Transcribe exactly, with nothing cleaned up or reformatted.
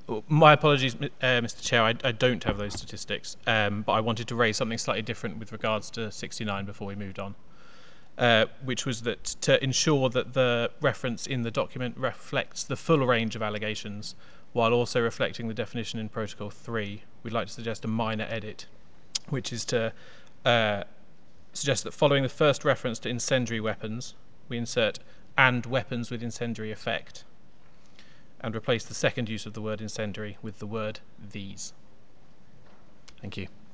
My apologies, uh, Mister Chair, I, I don't have those statistics, um, but I wanted to raise something slightly different with regards to sixty-nine before we moved on, uh, which was that to ensure that the reference in the document reflects the full range of allegations, while also reflecting the definition in Protocol three, we'd like to suggest a minor edit, which is to uh, suggest that following the first reference to incendiary weapons, we insert "and weapons with incendiary effect," and replace the second use of the word incendiary with the word these. Thank you.